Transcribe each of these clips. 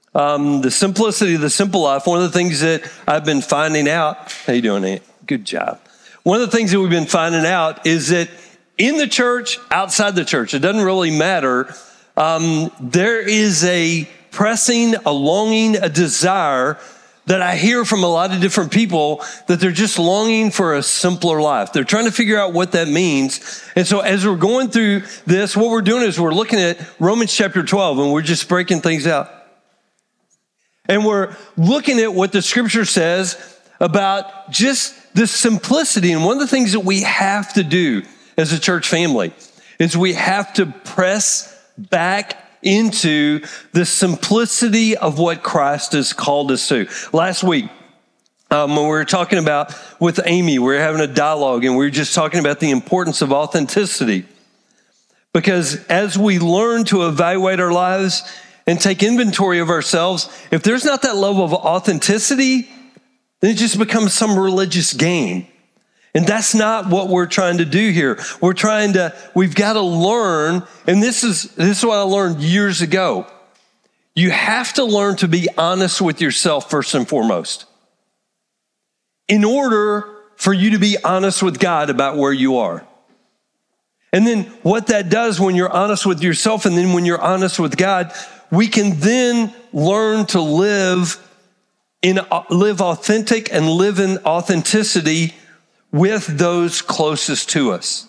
The simplicity of the simple life. One of the things that I've been finding out, how you doing, Aunt? Good job. One of the things that we've been finding out is that in the church, outside the church, it doesn't really matter. There is a pressing, a longing, a desire that I hear from a lot of different people that they're just longing for a simpler life. They're trying to figure out what that means. And so as we're going through this, what we're doing is we're looking at Romans chapter 12 and we're just breaking things out. And we're looking at what the scripture says about just the simplicity. And one of the things that we have to do as a church family is we have to press back into the simplicity of what Christ has called us to. Last week, when we were talking about with Amy, we were having a dialogue and we were just talking about the importance of authenticity. Because as we learn to evaluate our lives and take inventory of ourselves, if there's not that level of authenticity, then it just becomes some religious game. And that's not what we're trying to do here. We've got to learn, and this is what I learned years ago. You have to learn to be honest with yourself first and foremost, in order for you to be honest with God about where you are. And then what that does when you're honest with yourself and then when you're honest with God, we can then learn to live authentic and live in authenticity with those closest to us.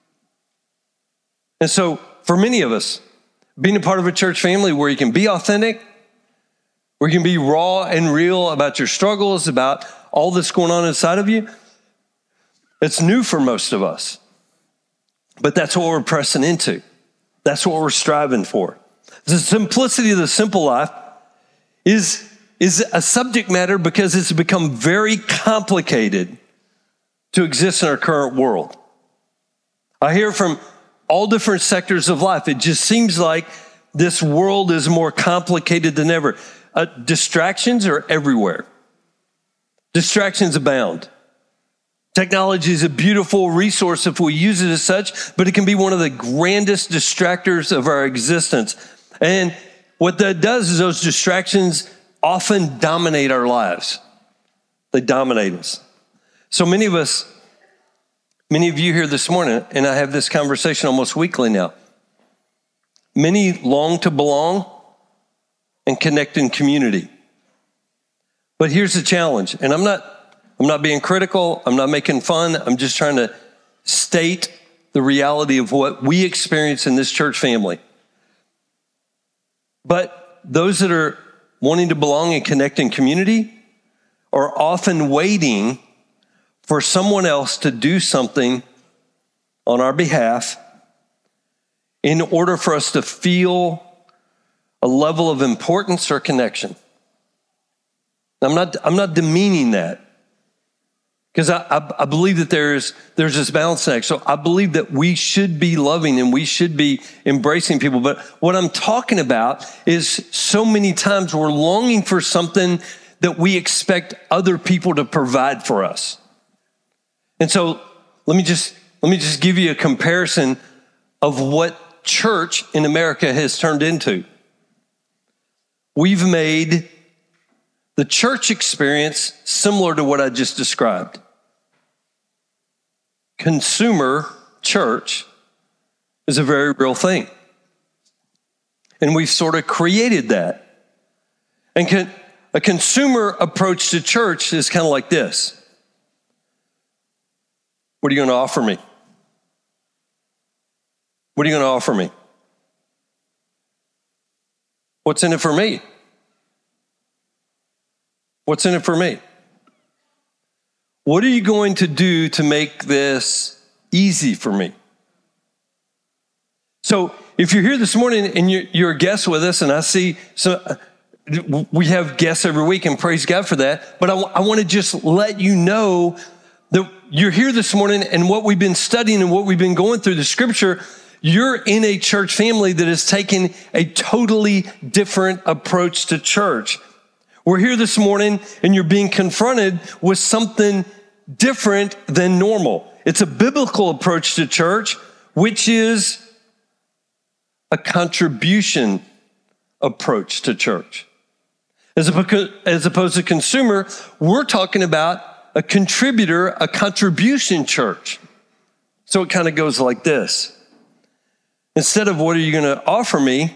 And so for many of us, being a part of a church family where you can be authentic, where you can be raw and real about your struggles, about all that's going on inside of you, it's new for most of us. But that's what we're pressing into. That's what we're striving for. The simplicity of the simple life is a subject matter because it's become very complicated to exist in our current world. I hear from all different sectors of life. It just seems like this world is more complicated than ever. Distractions are everywhere. Distractions abound. Technology is a beautiful resource if we use it as such, but it can be one of the grandest distractors of our existence. And what that does is those distractions often dominate our lives. They dominate us. So many of you here this morning, and I have this conversation almost weekly now, many long to belong and connect in community. But here's the challenge, and I'm not being critical, I'm not making fun, I'm just trying to state the reality of what we experience in this church family. But those that are wanting to belong and connect in community are often waiting for someone else to do something on our behalf in order for us to feel a level of importance or connection. I'm not demeaning that, because I believe that there's this balance act. So I believe that we should be loving and we should be embracing people. But what I'm talking about is so many times we're longing for something that we expect other people to provide for us. And so let me just give you a comparison of what church in America has turned into. We've made the church experience similar to what I just described. Consumer church is a very real thing. And we've sort of created that. And a consumer approach to church is kind of like this. What are you going to offer me? What are you going to offer me? What's in it for me? What's in it for me? What are you going to do to make this easy for me? So if you're here this morning and you're a guest with us, and I see we have guests every week, and praise God for that. But I want to just let you know that you're here this morning, and what we've been studying and what we've been going through the scripture, you're in a church family that is taking a totally different approach to church. We're here this morning and you're being confronted with something different than normal. It's a biblical approach to church, which is a contribution approach to church. As opposed to consumer, we're talking about a contributor, a contribution church. So it kind of goes like this. Instead of what are you going to offer me,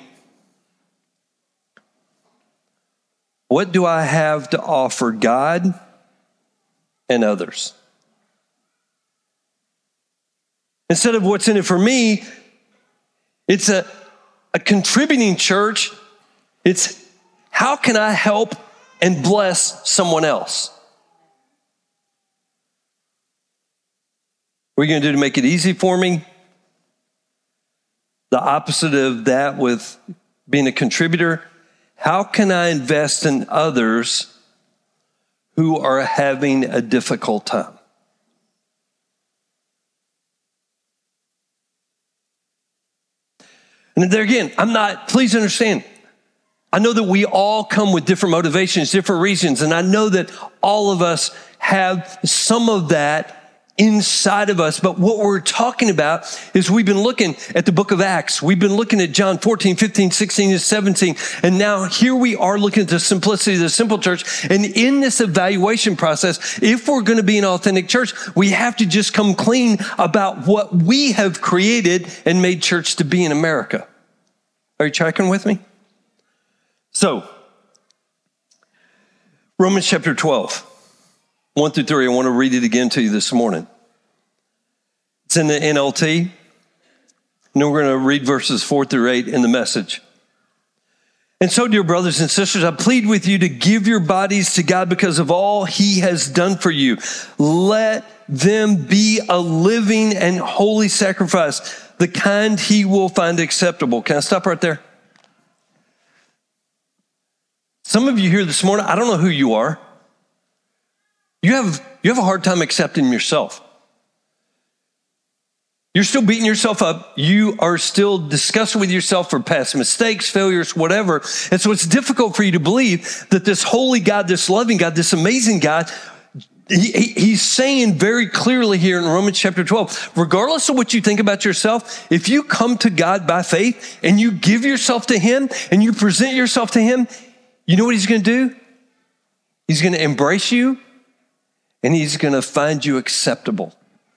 what do I have to offer God and others? Instead of what's in it for me, it's a contributing church. It's how can I help and bless someone else? What are you going to do to make it easy for me? The opposite of that with being a contributor. How can I invest in others who are having a difficult time? And there again, please understand, I know that we all come with different motivations, different reasons, and I know that all of us have some of that inside of us. But what we're talking about is we've been looking at the book of Acts. We've been looking at John 14, 15, 16, and 17. And now here we are looking at the simplicity of the simple church. And in this evaluation process, if we're going to be an authentic church, we have to just come clean about what we have created and made church to be in America. Are you tracking with me? So, Romans chapter 12. 1 through 3, I want to read it again to you this morning. It's in the NLT. And then we're going to read verses 4 through 8 in the Message. And so, dear brothers and sisters, I plead with you to give your bodies to God because of all he has done for you. Let them be a living and holy sacrifice, the kind he will find acceptable. Can I stop right there? Some of you here this morning, I don't know who you are. You have a hard time accepting yourself. You're still beating yourself up. You are still discussing with yourself for past mistakes, failures, whatever. And so it's difficult for you to believe that this holy God, this loving God, this amazing God, he's saying very clearly here in Romans chapter 12, regardless of what you think about yourself, if you come to God by faith and you give yourself to him and you present yourself to him, you know what he's going to do? He's going to embrace you. And he's going to find you acceptable.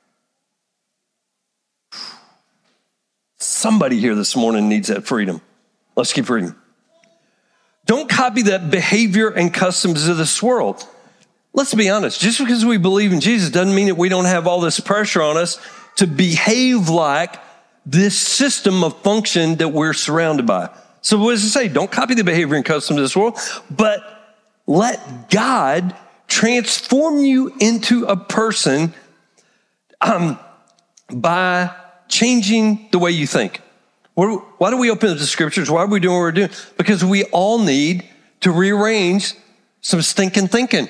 Somebody here this morning needs that freedom. Let's keep reading. Don't copy the behavior and customs of this world. Let's be honest. Just because we believe in Jesus doesn't mean that we don't have all this pressure on us to behave like this system of function that we're surrounded by. So what does it say? Don't copy the behavior and customs of this world, but let God transform you into a person by changing the way you think. Why do we open up the scriptures? Why are we doing what we're doing? Because we all need to rearrange some stinking thinking.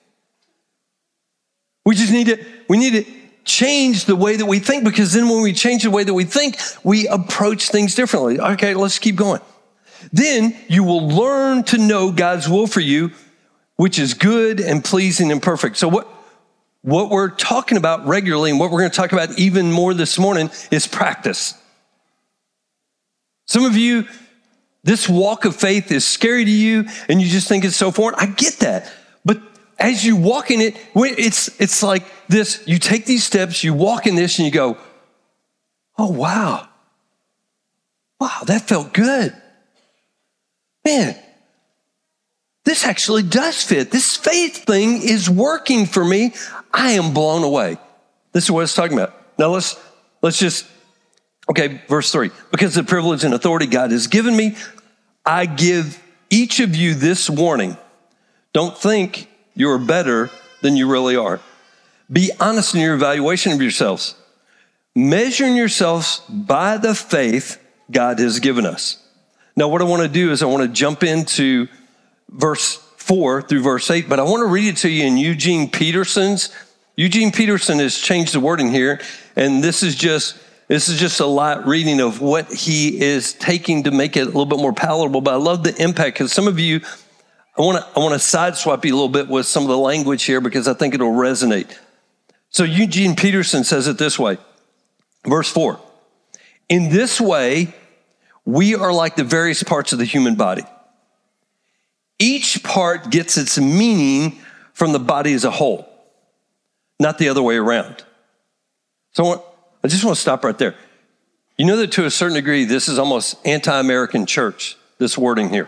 We need to change the way that we think, because then when we change the way that we think, we approach things differently. Okay, let's keep going. Then you will learn to know God's will for you, which is good and pleasing and perfect. So what we're talking about regularly, and what we're going to talk about even more this morning, is practice. Some of you, this walk of faith is scary to you, and you just think it's so foreign. I get that. But as you walk in it, it's like this. You take these steps, you walk in this, and you go, oh, wow. Wow, that felt good. Man, this actually does fit. This faith thing is working for me. I am blown away. This is what it's talking about. Now let's just, okay, verse 3. Because of the privilege and authority God has given me, I give each of you this warning. Don't think you're better than you really are. Be honest in your evaluation of yourselves. Measuring yourselves by the faith God has given us. Now what I want to do is I want to jump into verse 4 through verse 8, but I want to read it to you in Eugene Peterson has changed the wording here, and this is just a light reading of what he is taking to make it a little bit more palatable. But I love the impact, because some of you, I want to sideswipe you a little bit with some of the language here, because I think it'll resonate. So Eugene Peterson says it this way, verse 4. In this way, we are like the various parts of the human body. Each part gets its meaning from the body as a whole, not the other way around. So I just want to stop right there. You know that to a certain degree, this is almost anti-American church, this wording here.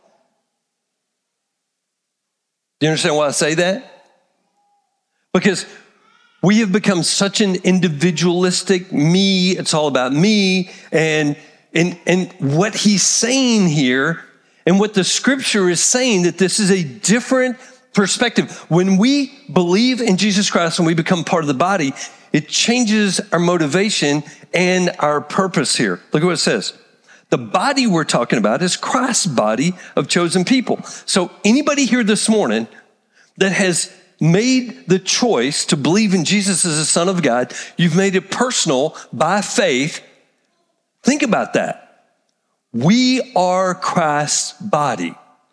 Do you understand why I say that? Because we have become such an individualistic me, it's all about me, and what he's saying here, and what the scripture is saying, that this is a different perspective. When we believe in Jesus Christ and we become part of the body, it changes our motivation and our purpose here. Look at what it says. The body we're talking about is Christ's body of chosen people. So anybody here this morning that has made the choice to believe in Jesus as the Son of God, you've made it personal by faith. Think about that. We are Christ's body.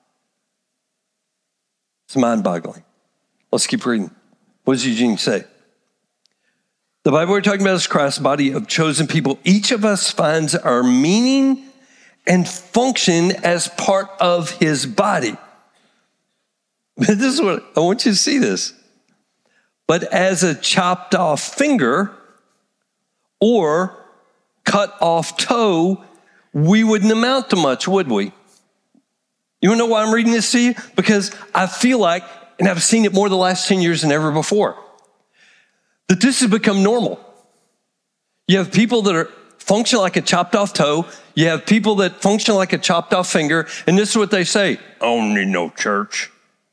It's mind-boggling. Let's keep reading. What does Eugene say? The Bible we're talking about is Christ's body of chosen people. Each of us finds our meaning and function as part of his body. This is what I want you to see this. But as a chopped off finger or cut off toe, we wouldn't amount to much, would we? You want to know why I'm reading this to you? Because I feel like, and I've seen it more the last 10 years than ever before, that this has become normal. You have people that function like a chopped off toe. You have people that function like a chopped off finger. And this is what they say. I don't need no church.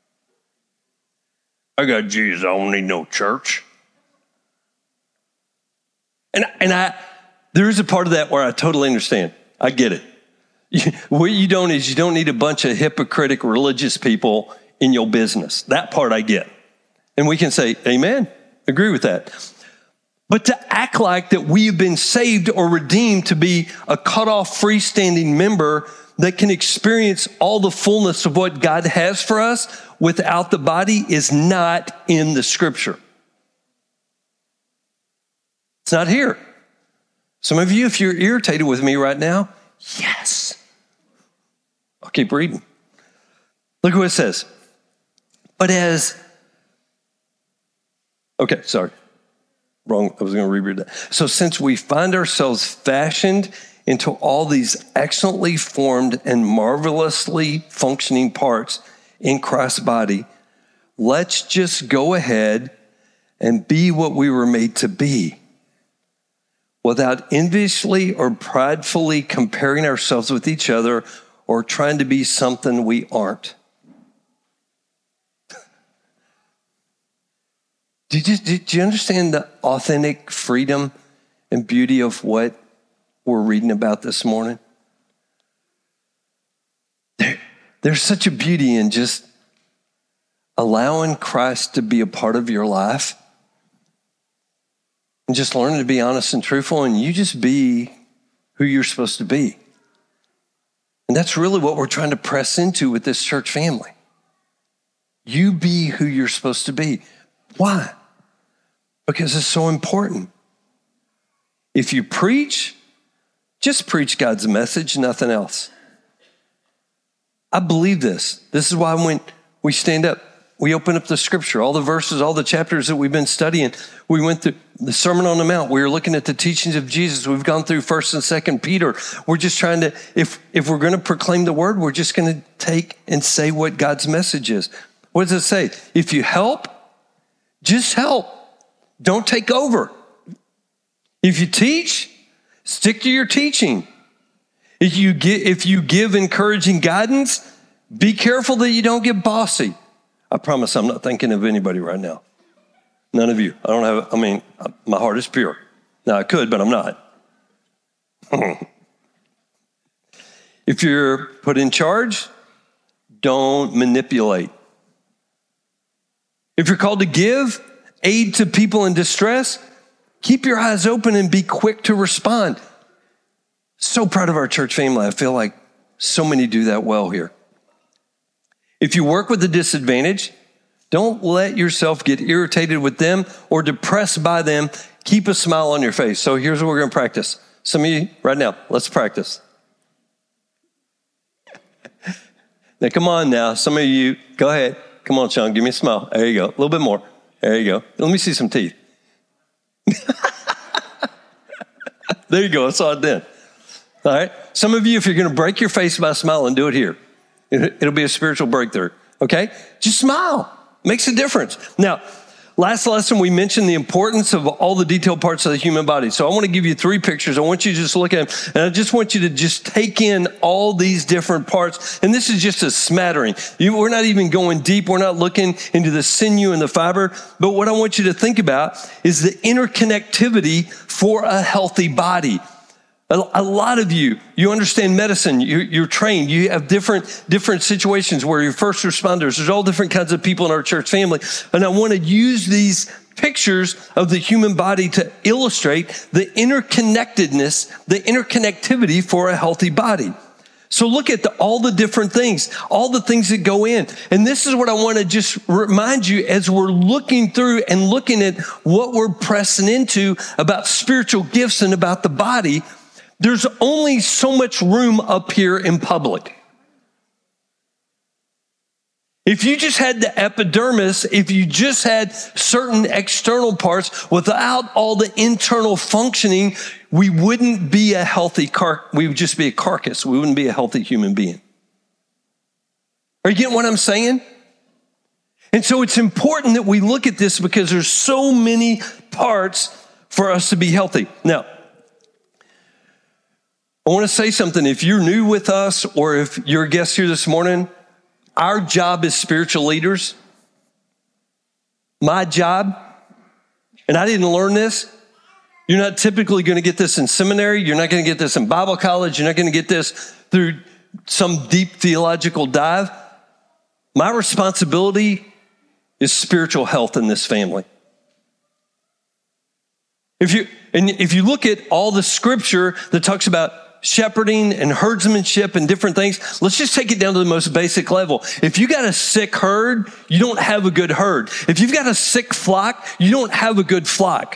I got Jesus. I don't need no church. And there is a part of that where I totally understand. I get it. What you don't need a bunch of hypocritic religious people in your business. That part I get. And we can say, amen, agree with that. But to act like that we have been saved or redeemed to be a cut-off freestanding member that can experience all the fullness of what God has for us without the body is not in the scripture. It's not here. Some of you, if you're irritated with me right now, yes. I'll keep reading. Look what it says. Okay, sorry. Wrong. I was going to reread that. So since we find ourselves fashioned into all these excellently formed and marvelously functioning parts in Christ's body, let's just go ahead and be what we were made to be, without enviously or pridefully comparing ourselves with each other or trying to be something we aren't. Did you understand the authentic freedom and beauty of what we're reading about this morning? There's such a beauty in just allowing Christ to be a part of your life and just learning to be honest and truthful, and you just be who you're supposed to be. And that's really what we're trying to press into with this church family. You be who you're supposed to be. Why? Because it's so important. If you preach, just preach God's message, nothing else. I believe this. This is why when we stand up, we open up the scripture, all the verses, all the chapters that we've been studying. We went through the Sermon on the Mount. We were looking at the teachings of Jesus. We've gone through 1st and 2nd Peter. We're just trying to, if we're going to proclaim the word, we're just going to take and say what God's message is. What does it say? If you help, just help. Don't take over. If you teach, stick to your teaching. If you give encouraging guidance, be careful that you don't get bossy. I promise I'm not thinking of anybody right now. None of you. My heart is pure. Now I could, but I'm not. If you're put in charge, don't manipulate. If you're called to give aid to people in distress, keep your eyes open and be quick to respond. So proud of our church family. I feel like so many do that well here. If you work with the disadvantaged, don't let yourself get irritated with them or depressed by them. Keep a smile on your face. So here's what we're going to practice. Some of you right now, let's practice. Now, come on now. Some of you, go ahead. Come on, Sean, give me a smile. There you go. A little bit more. There you go. Let me see some teeth. There you go. I saw it then. All right. Some of you, if you're going to break your face by smiling, do it here. It'll be a spiritual breakthrough. Okay? Just smile. Makes a difference. Now, last lesson, we mentioned the importance of all the detailed parts of the human body. So I want to give you 3 pictures. I want you to just look at them. And I just want you to just take in all these different parts. And this is just a smattering. We're not even going deep. We're not looking into the sinew and the fiber. But what I want you to think about is the interconnectivity for a healthy body. A lot of you understand medicine, you're trained, you have different situations where you're first responders. There's all different kinds of people in our church family. And I want to use these pictures of the human body to illustrate the interconnectedness, the interconnectivity for a healthy body. So look at all the different things, all the things that go in. And this is what I want to just remind you as we're looking through and looking at what we're pressing into about spiritual gifts and about the body. There's only so much room up here in public. If you just had the epidermis, if you just had certain external parts without all the internal functioning, we wouldn't be a healthy we would just be a carcass. We wouldn't be a healthy human being. Are you getting what I'm saying? And so it's important that we look at this because there's so many parts for us to be healthy. Now, I want to say something. If you're new with us or if you're a guest here this morning, our job as spiritual leaders, my job, and I didn't learn this. You're not typically going to get this in seminary. You're not going to get this in Bible college. You're not going to get this through some deep theological dive. My responsibility is spiritual health in this family. If you look at all the scripture that talks about shepherding and herdsmanship and different things, let's just take it down to the most basic level. If you got a sick herd, you don't have a good herd. If you've got a sick flock, you don't have a good flock.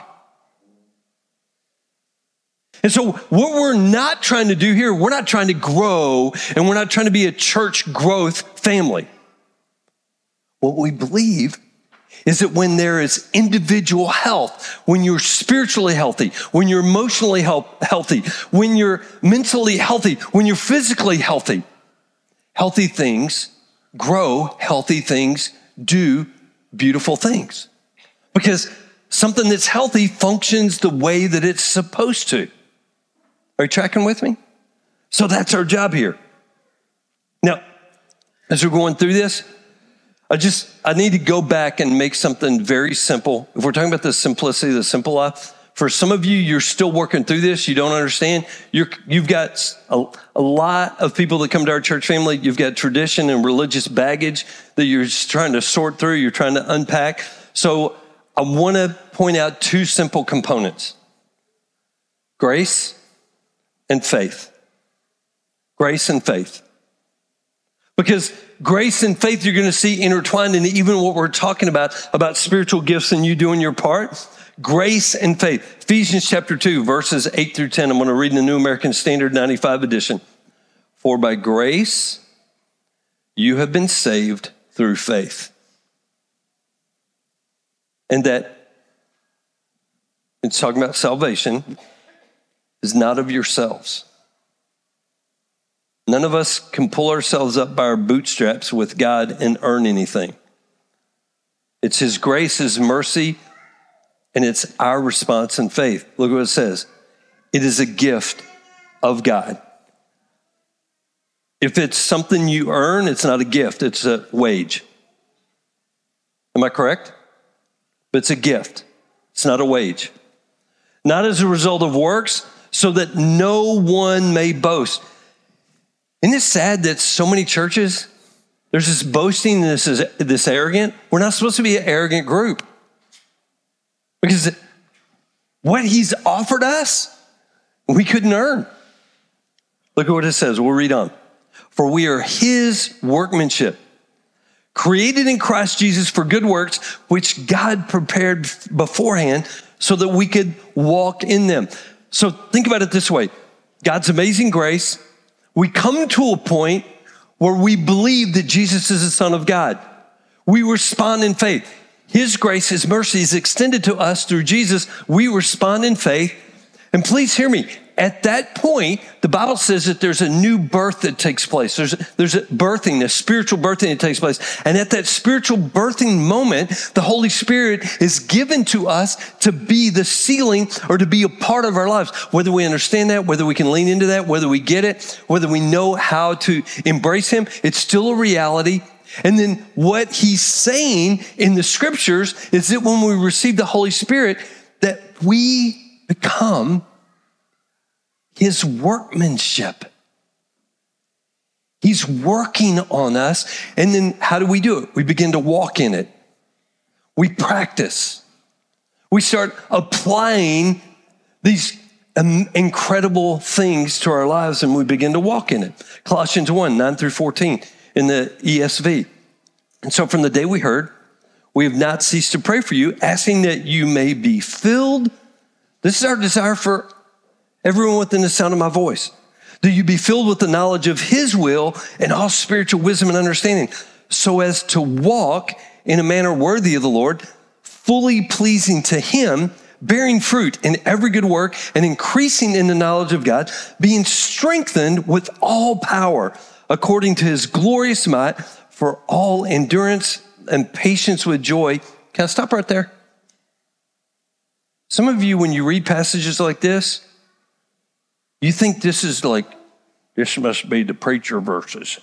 And so what we're not trying to do here, we're not trying to grow and we're not trying to be a church growth family. What we believe is that when there is individual health, when you're spiritually healthy, when you're emotionally healthy, when you're mentally healthy, when you're physically healthy, healthy things grow, healthy things do beautiful things. Because something that's healthy functions the way that it's supposed to. Are you tracking with me? So that's our job here. Now, as we're going through this, I need to go back and make something very simple. If we're talking about the simplicity, the simple life, for some of you, you're still working through this. You don't understand. You've got a lot of people that come to our church family. You've got tradition and religious baggage that you're just trying to sort through. You're trying to unpack. So I want to point out 2 simple components: grace and faith. Grace and faith. Because grace and faith, you're going to see intertwined in even what we're talking about spiritual gifts and you doing your part. Grace and faith. Ephesians chapter 2, verses 8 through 10. I'm going to read in the New American Standard 95 edition. For by grace, you have been saved through faith. And that, it's talking about salvation, is not of yourselves. None of us can pull ourselves up by our bootstraps with God and earn anything. It's His grace, His mercy, and it's our response in faith. Look what it says. It is a gift of God. If it's something you earn, it's not a gift, it's a wage. Am I correct? But it's a gift. It's not a wage. Not as a result of works, so that no one may boast. Isn't it sad that so many churches, there's this boasting, this arrogant? We're not supposed to be an arrogant group. Because what He's offered us, we couldn't earn. Look at what it says. We'll read on. For we are His workmanship, created in Christ Jesus for good works, which God prepared beforehand so that we could walk in them. So think about it this way. God's amazing grace. We come to a point where we believe that Jesus is the Son of God. We respond in faith. His grace, his mercy is extended to us through Jesus. We respond in faith. And please hear me. At that point, the Bible says that there's a new birth that takes place. There's a birthing, a spiritual birthing that takes place. And at that spiritual birthing moment, the Holy Spirit is given to us to be the sealing or to be a part of our lives. Whether we understand that, whether we can lean into that, whether we get it, whether we know how to embrace him, it's still a reality. And then what he's saying in the scriptures is that when we receive the Holy Spirit, that we become his workmanship. He's working on us. And then how do we do it? We begin to walk in it. We practice. We start applying these incredible things to our lives, and we begin to walk in it. Colossians 1, 9 through 14 in the ESV. And so from the day we heard, we have not ceased to pray for you, asking that you may be filled. This is our desire for everyone within the sound of my voice. That you be filled with the knowledge of his will and all spiritual wisdom and understanding, so as to walk in a manner worthy of the Lord, fully pleasing to him, bearing fruit in every good work and increasing in the knowledge of God, being strengthened with all power according to his glorious might, for all endurance and patience with joy. Can I stop right there? Some of you, when you read passages like this, you think this is like, this must be the preacher verses.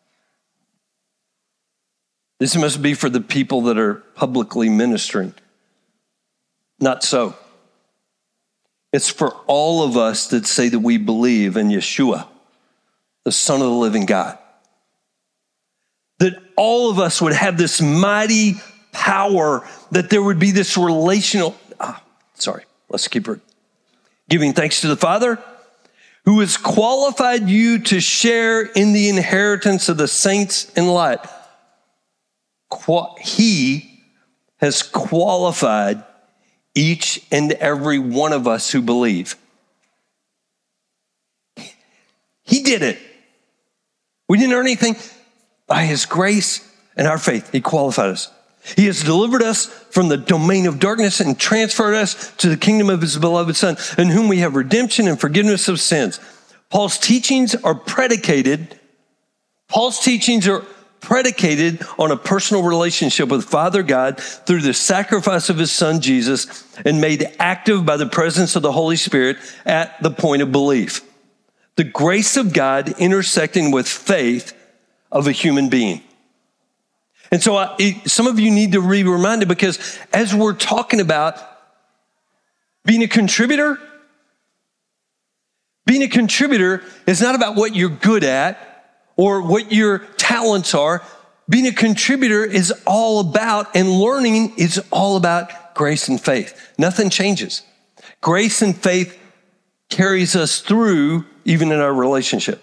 This must be for the people that are publicly ministering. Not so. It's for all of us that say that we believe in Yeshua, the Son of the living God. That all of us would have this mighty power, that there would be this relational, let's keep it. Giving thanks to the Father, who has qualified you to share in the inheritance of the saints in light. He has qualified each and every one of us who believe. He did it. We didn't earn anything. By his grace and our faith, he qualified us. He has delivered us from the domain of darkness and transferred us to the kingdom of his beloved Son, in whom we have redemption and forgiveness of sins. Paul's teachings are predicated on a personal relationship with Father God through the sacrifice of his Son, Jesus, and made active by the presence of the Holy Spirit at the point of belief. The grace of God intersecting with faith of a human being. And so some of you need to be reminded, because as we're talking about being a contributor is not about what you're good at or what your talents are. Being a contributor is all about, and learning is all about grace and faith. Nothing changes. Grace and faith carries us through even in our relationship.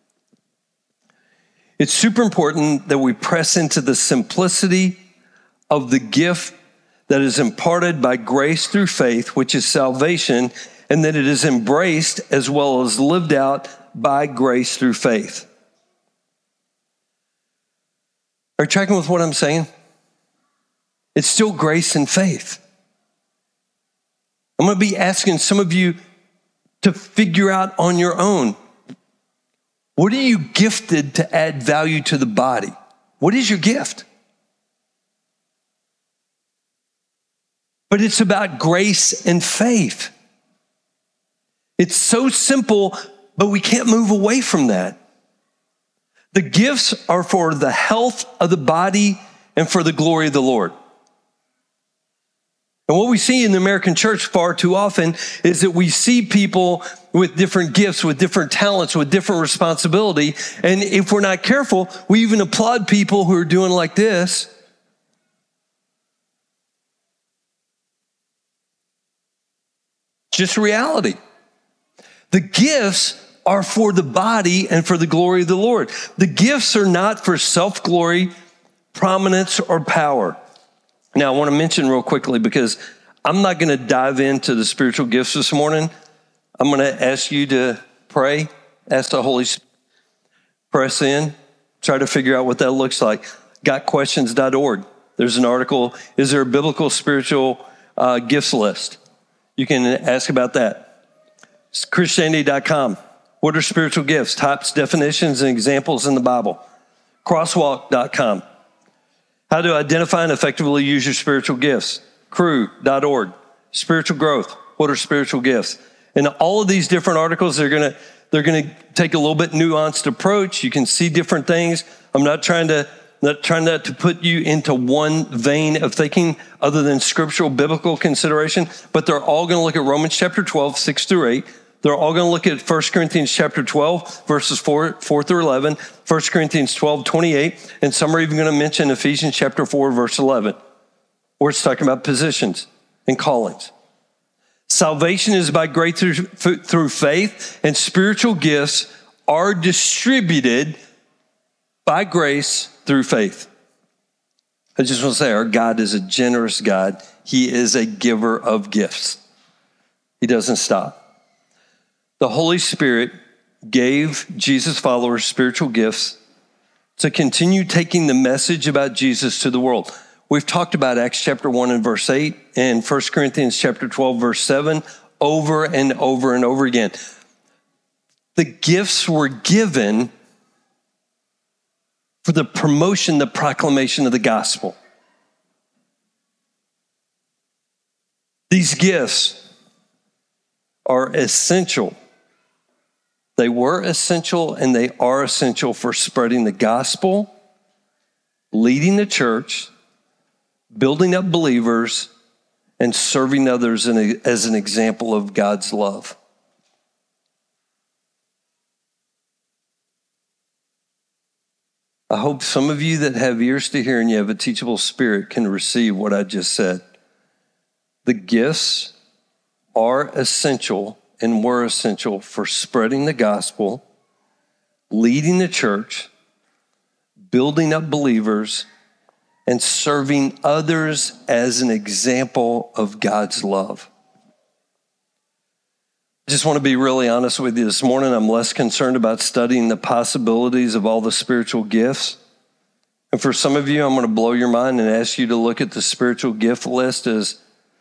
It's super important that we press into the simplicity of the gift that is imparted by grace through faith, which is salvation, and that it is embraced as well as lived out by grace through faith. Are you tracking with what I'm saying? It's still grace and faith. I'm going to be asking some of you to figure out on your own, what are you gifted to add value to the body? What is your gift? But it's about grace and faith. It's so simple, but we can't move away from that. The gifts are for the health of the body and for the glory of the Lord. And what we see in the American church far too often is that we see people with different gifts, with different talents, with different responsibility. And if we're not careful, we even applaud people who are doing like this. Just reality. The gifts are for the body and for the glory of the Lord. The gifts are not for self-glory, prominence, or power. Now, I want to mention real quickly, because I'm not going to dive into the spiritual gifts this morning. I'm going to ask you to pray, ask the Holy Spirit, press in, Try to figure out what that looks like. Gotquestions.org. There's an article, is there a biblical spiritual gifts list? You can ask about that. Christianity.com. What are spiritual gifts? Types, definitions, and examples in the Bible. Crosswalk.com. How to identify and effectively use your spiritual gifts. Crew.org. Spiritual growth. What are spiritual gifts? And all of these different articles, they're going to take a little bit nuanced approach. You can see different things. I'm not trying to put you into one vein of thinking other than scriptural biblical consideration, but they're all going to look at Romans chapter 12, 6 through 8. They're all going to look at 1 Corinthians chapter 12, verses 4 through 11, 1 Corinthians 12, 28, and some are even going to mention Ephesians chapter 4, verse 11, where it's talking about positions and callings. Salvation is by grace through faith, and spiritual gifts are distributed by grace through faith. I just want to say our God is a generous God. He is a giver of gifts. He doesn't stop. The Holy Spirit gave Jesus' followers spiritual gifts to continue taking the message about Jesus to the world. We've talked about Acts chapter 1 and verse 8 and 1 Corinthians chapter 12, verse 7 over and over and over again. The gifts were given for the promotion, the proclamation of the gospel. These gifts are essential. They were essential and they are essential for spreading the gospel, leading the church, building up believers, and serving others as an example of God's love. I hope some of you that have ears to hear and you have a teachable spirit can receive what I just said. The gifts are essential and were essential for spreading the gospel, leading the church, building up believers, and serving others as an example of God's love. I just want to be really honest with you this morning. I'm less concerned about studying the possibilities of all the spiritual gifts. And for some of you, I'm going to blow your mind and ask you to look at the spiritual gift list as,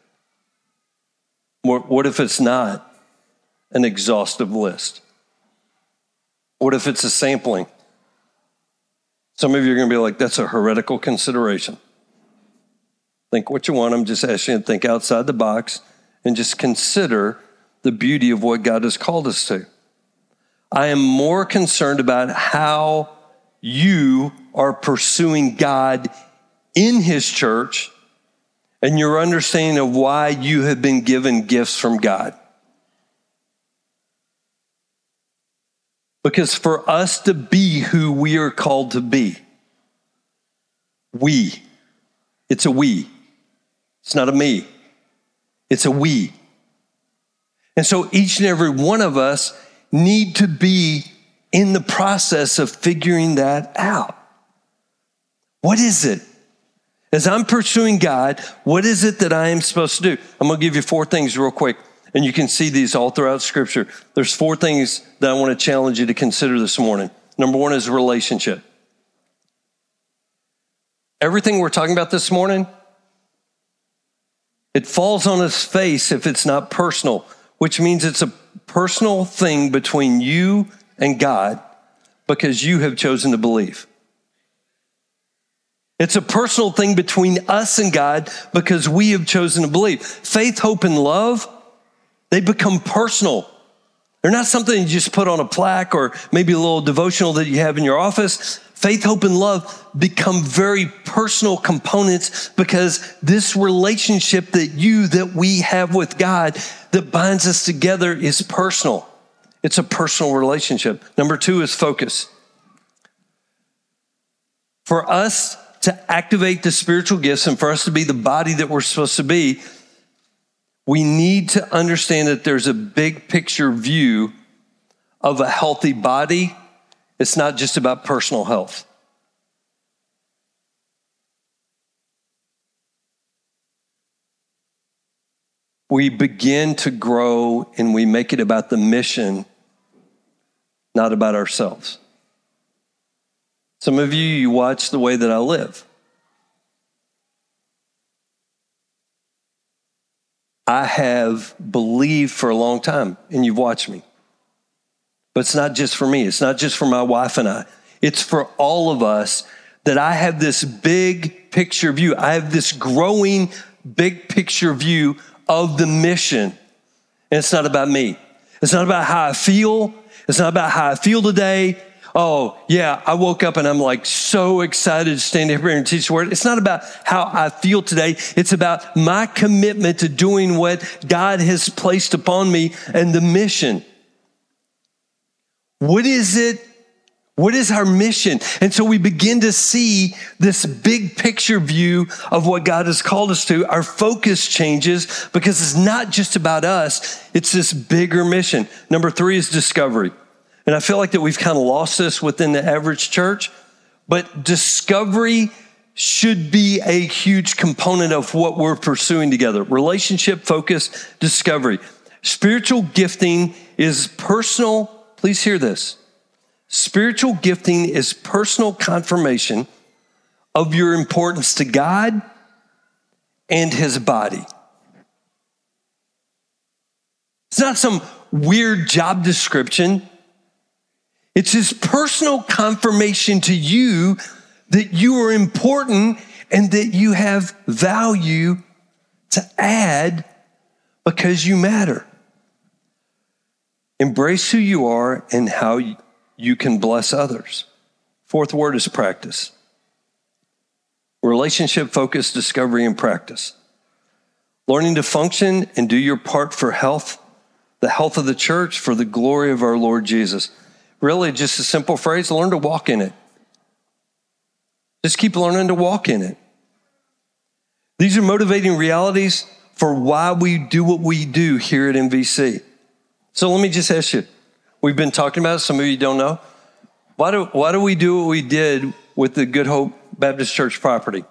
what if it's not an exhaustive list? What if it's a sampling? Some of you are going to be like, that's a heretical consideration. Think what you want. I'm just asking you to think outside the box and just consider the beauty of what God has called us to. I am more concerned about how you are pursuing God in His church and your understanding of why you have been given gifts from God. Because for us to be who we are called to be, it's a we. It's not a me. It's a we. And so each and every one of us need to be in the process of figuring that out. What is it? As I'm pursuing God, what is it that I am supposed to do? I'm going to give you 4 things real quick. And you can see these all throughout Scripture. There's 4 things that I want to challenge you to consider this morning. Number 1 is relationship. Everything we're talking about this morning, it falls on its face if it's not personal, which means it's a personal thing between you and God because you have chosen to believe. It's a personal thing between us and God because we have chosen to believe. Faith, hope, and love, they become personal. They're not something you just put on a plaque or maybe a little devotional that you have in your office. Faith, hope, and love become very personal components because this relationship that we have with God that binds us together is personal. It's a personal relationship. Number 2 is focus. For us to activate the spiritual gifts and for us to be the body that we're supposed to be, we need to understand that there's a big picture view of a healthy body. It's not just about personal health. We begin to grow and we make it about the mission, not about ourselves. Some of you watch the way that I live. I have believed for a long time, and you've watched me. But it's not just for me. It's not just for my wife and I. It's for all of us that I have this big picture view. I have this growing big picture view of the mission. And it's not about me. It's not about how I feel. It's not about how I feel today. Oh, yeah, I woke up and I'm like so excited to stand up here and teach the word. It's not about how I feel today. It's about my commitment to doing what God has placed upon me and the mission. What is it? What is our mission? And so we begin to see this big picture view of what God has called us to. Our focus changes because it's not just about us. It's this bigger mission. Number 3 is discovery. And I feel like that we've kind of lost this within the average church, but discovery should be a huge component of what we're pursuing together. Relationship focus, discovery. Spiritual gifting is personal. Please hear this. Spiritual gifting is personal confirmation of your importance to God and his body. It's not some weird job description. It's his personal confirmation to you that you are important and that you have value to add because you matter. Embrace who you are and how you can bless others. 4th word is practice. Relationship focus, discovery, and practice. Learning to function and do your part for health, the health of the church, for the glory of our Lord Jesus. Really, just a simple phrase, learn to walk in it. Just keep learning to walk in it. These are motivating realities for why we do what we do here at MVC. So let me just ask you, we've been talking about it, some of you don't know. Why do we do what we did with the Good Hope Baptist Church property?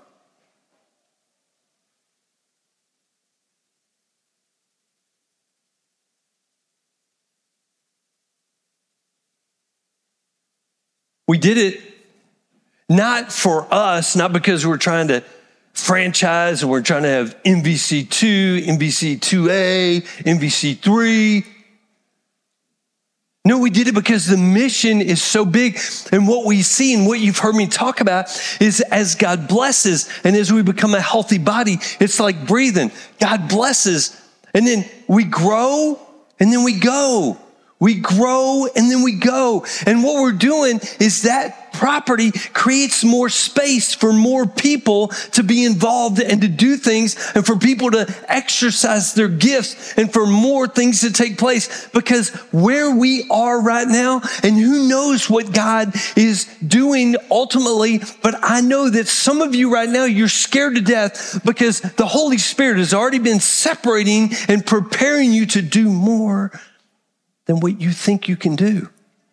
We did it not for us, not because we're trying to franchise and we're trying to have MVC2, MVC2A, MVC3. No, we did it because the mission is so big. And what we see and what you've heard me talk about is as God blesses and as we become a healthy body, it's like breathing. God blesses and then we grow and then we go. We grow and then we go. And what we're doing is that property creates more space for more people to be involved and to do things and for people to exercise their gifts and for more things to take place. Because where we are right now, and who knows what God is doing ultimately, but I know that some of you right now, you're scared to death because the Holy Spirit has already been separating and preparing you to do more than what you think you can do.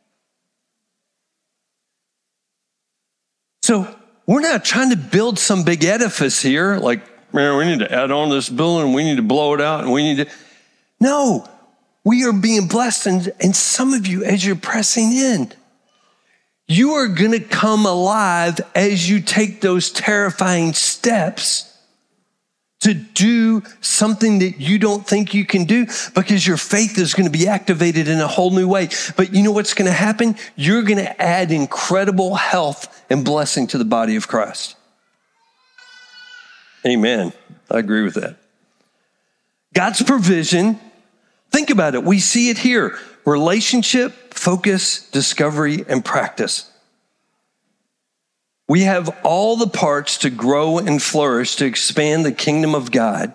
So we're not trying to build some big edifice here, like, man, we need to add on this building, we need to blow it out, and we need to. No, we are being blessed, and some of you, as you're pressing in, you are going to come alive as you take those terrifying steps to do something that you don't think you can do because your faith is going to be activated in a whole new way. But you know what's going to happen? You're going to add incredible health and blessing to the body of Christ. Amen. I agree with that. God's provision, think about it. We see it here. Relationship, focus, discovery, and practice. We have all the parts to grow and flourish, to expand the kingdom of God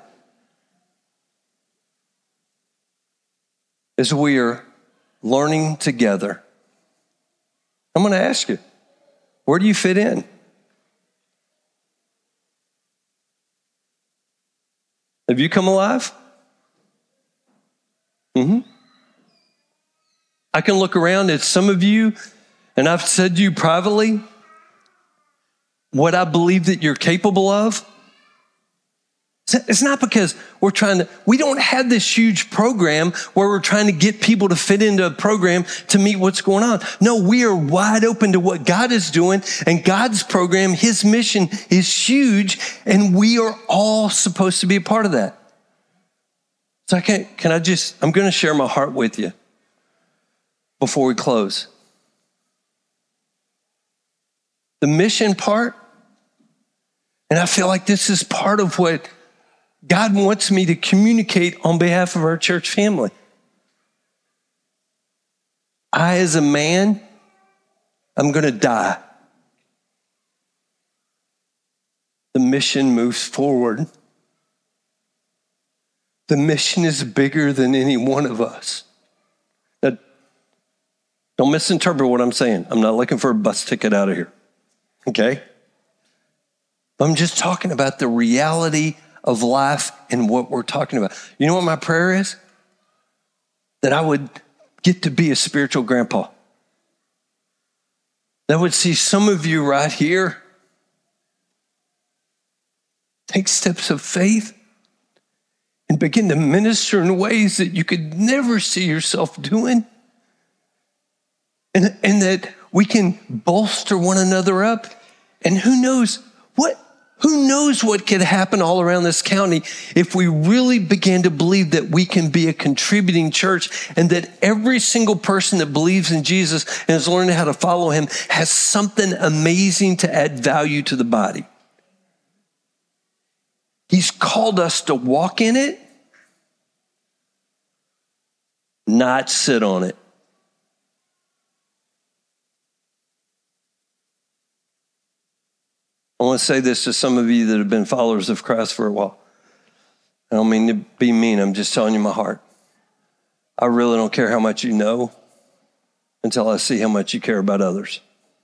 as we are learning together. I'm going to ask you, where do you fit in? Have you come alive? I can look around at some of you, and I've said to you privately, what I believe that you're capable of, It's not because we don't have this huge program where we're trying to get people to fit into a program to meet what's going on. No, we are wide open to what God is doing, and God's program, his mission is huge, and we are all supposed to be a part of that. So I'm going to share my heart with you before we close. The mission part, and I feel like this is part of what God wants me to communicate on behalf of our church family. I, as a man, I'm going to die. The mission moves forward. The mission is bigger than any one of us. Now, don't misinterpret what I'm saying. I'm not looking for a bus ticket out of here. Okay? I'm just talking about the reality of life and what we're talking about. You know what my prayer is? That I would get to be a spiritual grandpa. That I would see some of you right here take steps of faith and begin to minister in ways that you could never see yourself doing. And that we can bolster one another up. And who knows what could happen all around this county if we really began to believe that we can be a contributing church, and that every single person that believes in Jesus and is learning how to follow him has something amazing to add value to the body. He's called us to walk in it, not sit on it. I want to say this to some of you that have been followers of Christ for a while. I don't mean to be mean. I'm just telling you my heart. I really don't care how much you know until I see how much you care about others.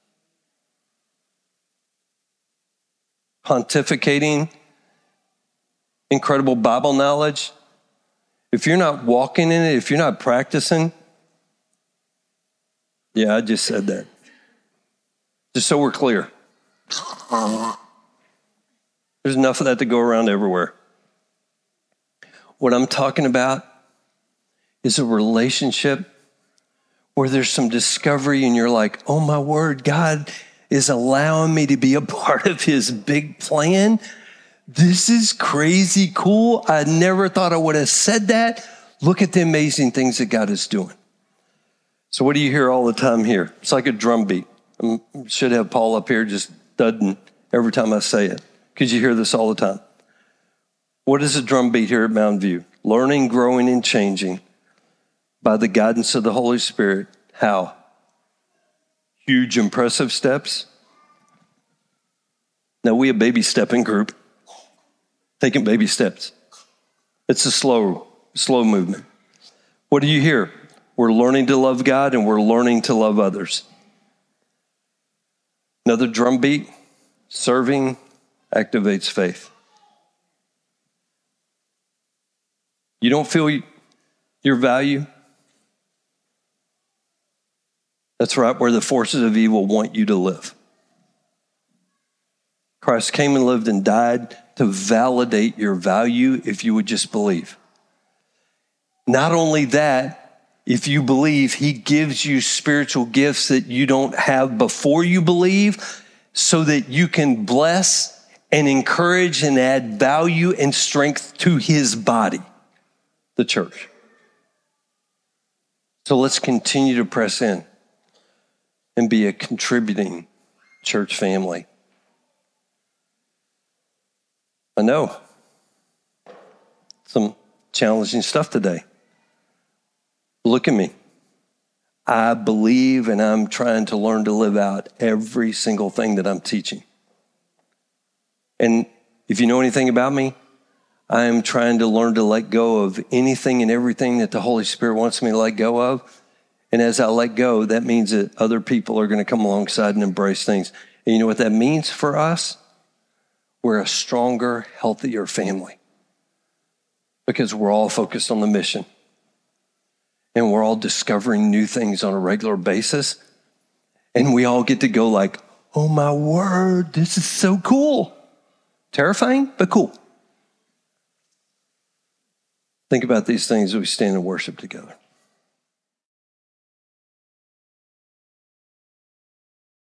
Pontificating incredible Bible knowledge, if you're not walking in it, if you're not practicing, yeah, I just said that. Just so we're clear. There's enough of that to go around everywhere. What I'm talking about is a relationship where there's some discovery and you're like, oh my word, God is allowing me to be a part of his big plan. This is crazy cool. I never thought I would have said that. Look at the amazing things that God is doing. So what do you hear all the time here? It's like a drum beat. I should have Paul up here just thudding every time I say it, because you hear this all the time. What is a drum beat here at Mountain View? Learning, growing, and changing by the guidance of the Holy Spirit. How? Huge, impressive steps. Now, we a baby stepping group, taking baby steps. It's a slow movement. What do you hear? We're learning to love God and we're learning to love others. Another drum beat, serving activates faith. You don't feel your value? That's right where the forces of evil want you to live. Christ came and lived and died to validate your value if you would just believe. Not only that, if you believe, he gives you spiritual gifts that you don't have before you believe, so that you can bless and encourage and add value and strength to his body, the church. So let's continue to press in and be a contributing church family. I know some challenging stuff today. Look at me. I believe and I'm trying to learn to live out every single thing that I'm teaching. And if you know anything about me, I am trying to learn to let go of anything and everything that the Holy Spirit wants me to let go of. And as I let go, that means that other people are going to come alongside and embrace things. And you know what that means for us? We're a stronger, healthier family because we're all focused on the mission. And we're all discovering new things on a regular basis. And we all get to go like, oh my word, this is so cool. Terrifying, but cool. Think about these things as we stand and worship together.